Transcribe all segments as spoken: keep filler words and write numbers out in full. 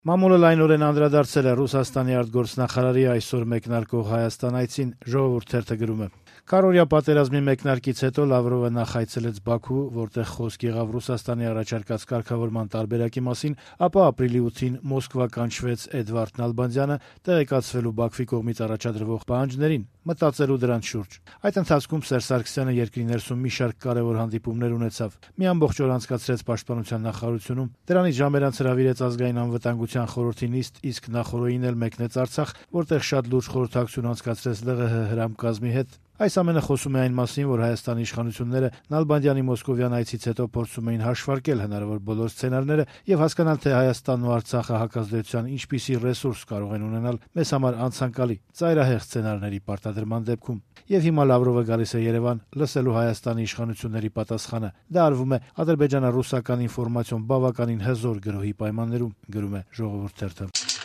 Մամուլը լայնորեն անդրադարձել է Ռուսաստանի արտգործնախարարի այսօր մեկնարկող Հայաստան այցին, Ժողովուրդ թերթը գրում է. Քառօրյա պատերազմի մեկնարկից հետո Լավրովը նախ այցելեց Բաքու, որտեղ խոսք եղավ Ռուսաստանի առաջարկած կարգավորման տարբերակի մասին, ապա ապրիլի ութին Մոսկվա կանչվեց Էդվարդ Նալբանդյանը տեղեկացվելու Բաքվի կողմից առաջադրվող պահանջներին, մտածելու դրանց շուրջ։ Այդ ընթացքում Սերժ Սարգսյանը երկրի ներսում մի շարք կարևոր հանդիպումներ ունեցավ։ Մի ամբողջ օր անցկացրեց Պաշտպանության նախարարությունում, դրանից ժամ անց հրավիրեց Ազգային անվտանգության խորհրդի նիստ, իսկ նախօրոյին էլ մեկնեց Արցախ, որտեղ շատ լուրջ խորհրդակցություն անցկացրեց ԼՂՀ հրամկազմի հետ։ Այս ամենը խոսում է այն մասին, որ Հայաստանի իշխանությունները Նալբանդյանի մոսկովյան այցից հետո փորձում էին հաշվարկել հնարավոր բոլոր սցենարները եւ հասկանալ, թե Հայաստանն ու Արցախը հակազդեցության ինչպիսի ռեսուրս կարող են ունենալ մեզ համար անցանկալի, ծայրահեղ սցենարների պարտադրման դեպքում։ Եվ հիմա Լավրովը գալիս է Երևան լսելու Հայաստանի իշխանությունների պատասխանը։ Դա արվում է ադրբեջանա-ռուսական ինֆորմացիոն բավականին հզոր գրոհի պայմաններում, գրում է Ժողովուրդ թերթը։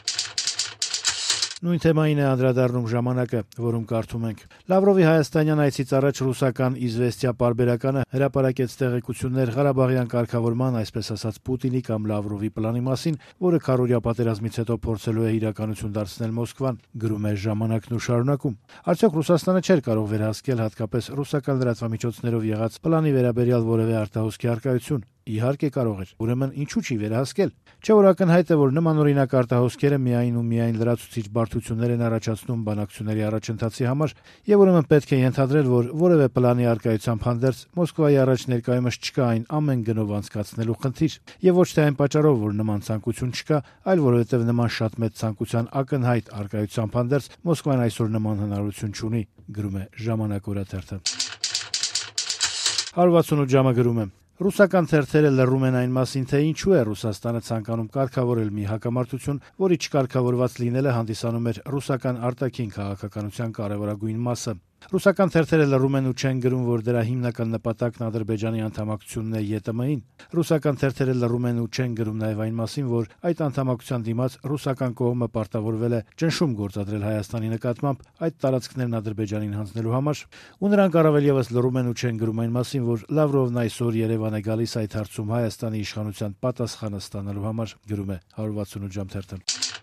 Նույն թեմային է անդրադառնում «Ժամանակ»-ը, որում կարդում ենք. Լավրովի հայաստանյան այցից առաջ ռուսական «Իզվեստիա» պարբերականը հրապարակեց տեղեկություններ Ղարաբաղյան կարգավորման, այսպես ասած Պուտինի կամ Լավրովի պլանի մասին, որը քառօրյա պատերազմից հետո փորձելու է իրականություն դարձնել Մոսկվան, գրում է «Ժամանակ»-ն ու շարունակում. Արդյոք Ռուսաստանը չէր կարող վերահսկել հատկապես ռուսական լրատվամիջոցներով եղած պլանի վերաբերյալ որևէ արտահոսքի առկայություն։ Իհարկե կարող էր, ուրեմն ինչու՞ չի վերահսկել։ Չէ՞ որ ակնհայտ է, որ նմանօրինակ արտահոսքերը միայն ու միայն լրացուցիչ բարդություններ են առաջացնում բանակցությունների առաջընթացի համար, եւ ուրեմն պետք է ենթադրել, որ որևէ պլանի առկայությամբ հանդերձ Մոսկվայի առաջ ներկայումս չկա այն ամեն գնով անցկացնելու խնդիր, եւ ոչ թե այն պատճառով, որ նման ցանկություն չկա, այլ որովհետեւ նման շատ մեծ ցանկության ակնհայտ առկայությամբ հանդերձ Մոսկվան այսօր նման հնարավորություն չունի, գրում է «Ժամանակ» օրաթերթը։ հարյուր վաթսունութ ժամը գրում է. Ռուսական թերթերը լռում են այն մասին, թե ինչու է Ռուսաստանը ցանկանում կարգավորել մի հակամարտություն, որի չկարգավորված լինելը հանդիսանում էր ռուսական արտաքին քաղաքականության կարևորագույն մասը։ Ռուսական թերթերը լռում են ու չեն գրում, որ դրա հիմնական նպատակն Ադրբեջանի անդամակցությունն է ԵՏՄ-ին։ Ռուսական թերթերը լռում են ու չեն գրում նաև այն մասին, որ այդ անդամակցության դիմաց ռուսական կողմը պարտավորվել է ճնշում գործադրել Հայաստանի նկատմամբ այդ տարածքներն Ադրբեջանին հանձնելու համար, ու նրանք առավել եւս լռում են ու չեն գրում այն մասին, որ Լավրովն այսօր Երևան է գալիս այդ հարցում Հայաստանի իշխանության պատասխանը ստանալու համար, գրում է հարյուր վաթսունութ ժամ թերթը։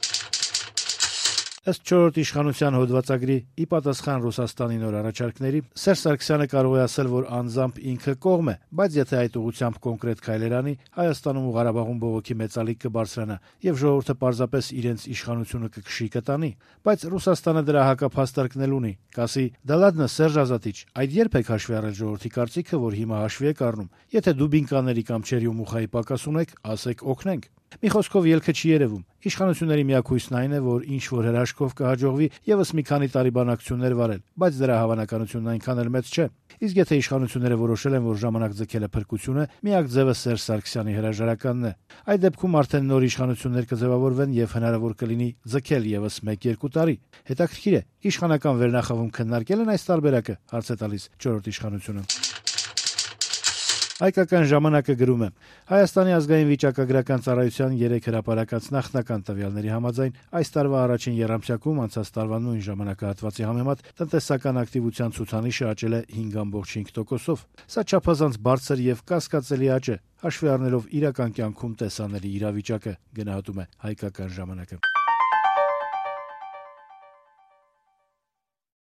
Ըստ չորրորդ իշխանության հոդվածագրի, ի պատասխան Ռուսաստանի նոր առաջարկների, Սերժ Սարգսյանը կարող է ասել, որ անձամբ ինքը կողմ է, բայց եթե այդ ուղղությամբ կոնկրետ քայլեր անի, Հայաստանում ու Ղարաբաղում բողոքի մեծալիք կբարձրանա, եւ ժողովուրդը պարզապես իրենց իշխանությունը կքշի կտանի։ Բայց Ռուսաստանը դրա հակափաստարկնել ունի, կասի՝ «Դա լադնա, Սերժ Ազատիչ, այդ երբ եք հաշվի առել ժողովրդի կարծիքը, որ հիմա հաշվի եք առնում։ Եթե դուբինկաների կամ չերի ու մուխայի պակաս ունեք, ասեք օգնենք»։ Մի խոսքով ելքը չի երևում։ Իշխանությունների միակ հույսն այն է, որ ինչ որ հրաշքով կհաջողվի եւս մի քանի տարի բանակցություններ վարել, բայց դրա հավանականությունն այնքան էլ մեծ չէ։ Իսկ եթե իշխանությունները որոշել են, որ ժամանակ ձգելը փրկություն է, միակ ձևը Սերժ Սարգսյանի հրաժարականն է։ Այդ դեպքում արդեն նոր իշխանություններ կձևավորվեն եւ հնարավոր կլինի ձգել եւս մեկ-երկու տարի։ Հետաքրքիր է, իշխանական վերնախավում քննարկել են այս տարբերակը, հարց է տալիս չորրորդ իշխանությունը։ Հայկական ժամանակը գրում է. Հայաստանի ազգային վիճակագրական ծառայության երեք հրապարակած նախնական տվյալների համաձայն այս տարվա առաջին եռամսյակում անցած տարվա նույն ժամանակահատվածի համեմատ տնտեսական ակտիվության ցուցանիշը աճել է հինգ կoma հինգ տոկոսով։ Սա չափազանց բարձր եւ կասկածելի աճ է, հաշվի առնելով իրական կյանքում տեսանելի իրավիճակը, գնահատում է Հայկական ժամանակը։